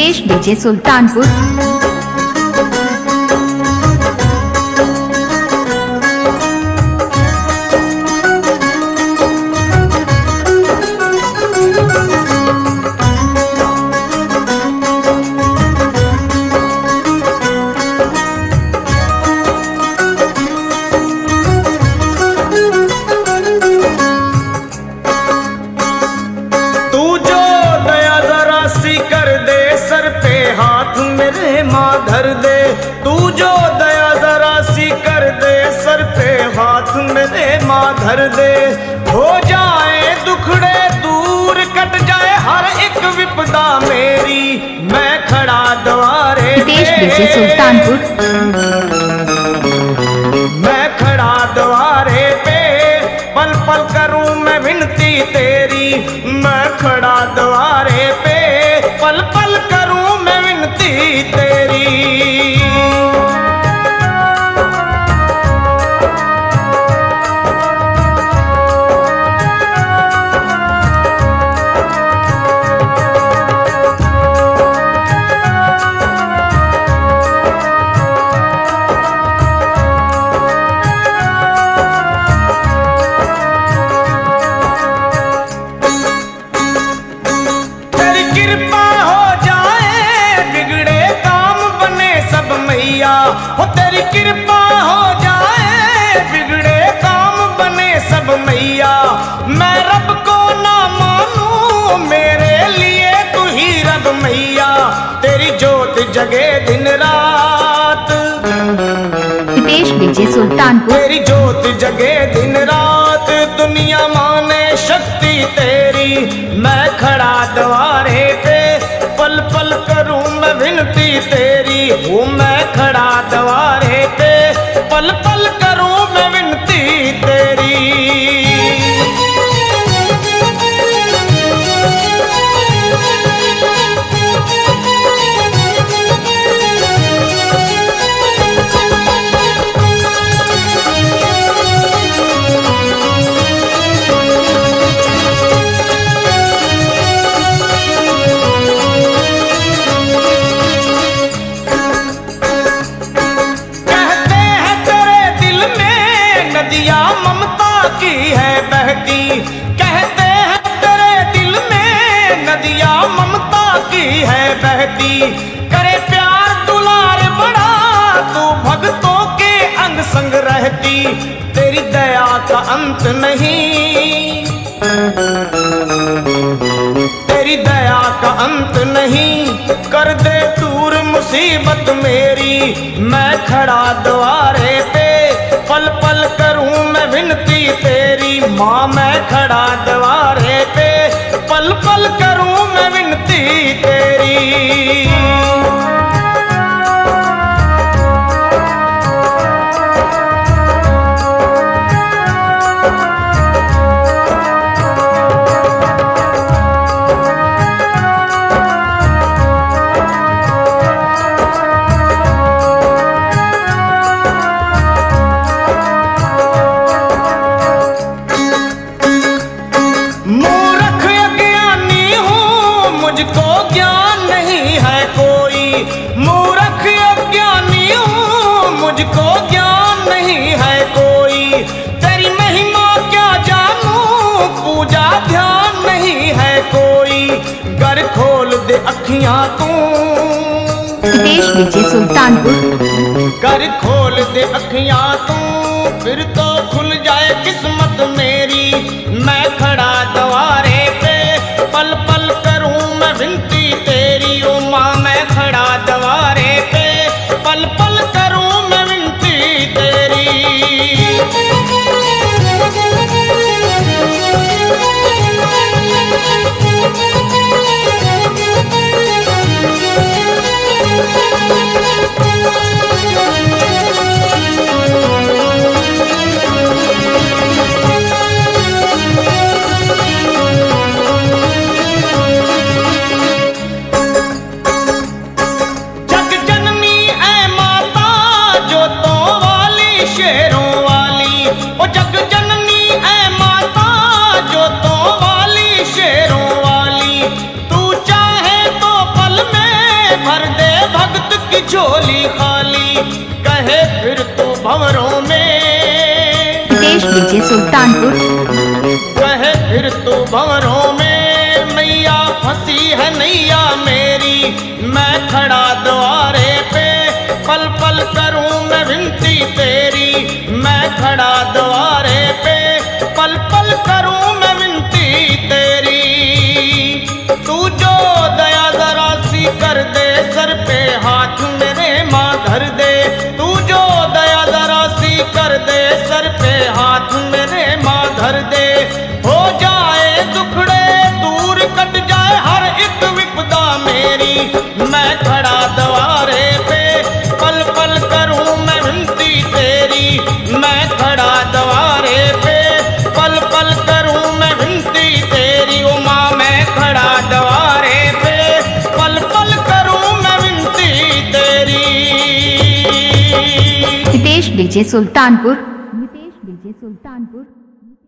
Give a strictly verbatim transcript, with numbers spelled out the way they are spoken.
Hitesh DJ Sultanpur. माँ धर दे तू जो दया जरा सी कर दे सर पे हाथ मेरे माँ धर दे। हो जाए दुखड़े दूर कट जाए हर एक विपदा मेरी मैं खड़ा द्वारे हितेश डीजे सुल्तानपुर। मैं खड़ा द्वारे पे पल पल करूं मैं विनती तेरी। मैं खड़ा द्वारे पे पल पल करूं मैं विनती तेरी। हो तेरी कृपा हो जाए बिगड़े काम बने सब मैया। मैं रब को ना मानूं मेरे लिए तू ही रब मैया। तेरी जोत जगे दिन रात हितेश डीजे सुल्तानपुर। तेरी जोत जगे दिन रात दुनिया माने शक्ति तेरी। मैं खड़ा द्वारे पे पल पल करूं मैं विनती तेरी। हूँ मैं खड़ा द्वारे पे पल पल करूं मैं विनती तेरी। ममता की है बहती कहते हैं तेरे दिल में नदियाँ ममता की है बहती। करे प्यार दुलार बड़ा तू भक्तों के अंग संग रहती। तेरी दया का अंत नहीं तेरी दया का अंत नहीं कर दे दूर मुसीबत मेरी। मैं खड़ा द्वारे पे पल पल करूं मैं विनती तेरी। माँ मैं खड़ा द्वारे पे पल पल करूं मैं विनती तेरी। मूर्ख अज्ञानी हूँ मुझको ज्ञान नहीं है कोई। मूर्ख अज्ञानी हूँ मुझको ज्ञान नहीं है कोई। तेरी महिमा क्या जानूं पूजा ध्यान नहीं है कोई। घर खोल दे अखियाँ तू हितेश डीजे सुल्तानपुर। घर खोल दे अखियाँ तू फिर तो खुल जाए किस्मत मेरी। मैं खड़ा द्वारे पे पल पल करूं मैं विनती तेरी। ओ माँ मैं खड़ा द्वारे पे पल पल करूं मैं विनती तेरी। झोली खाली कहे फिर तो भंवरों में, हितेश विजय सुल्तानपुर, कहे फिर तो भंवरों में मैया फंसी है नैया मेरी, मैं खड़ा द्वारे पे पल पल करूं मैं विनती तेरी, मैं खड़ा द्वारे पे पल पल करूं मैं विनती तेरी। तू जो दया जरा सी कर दे सर पे हाथ मेरे माँ धर दे, तू जो दया जरा सी कर दे सर पे हाथ मेरे माँ धर दे, हो जाए दुखड़े दूर कट जाए हर एक विपदा मेरी, मैं खड़ा द्वारे पे पल पल करूं मैं विनती तेरी, मैं खड़ा द्वारे पे पल पल करूं मैं विनती तेरी। ओ माँ मैं खड़ा द्वारे पे पल पल करूं मैं विनती तेरी। हितेश विजय सुल्तानपुर, हितेश विजय सुल्तानपुर।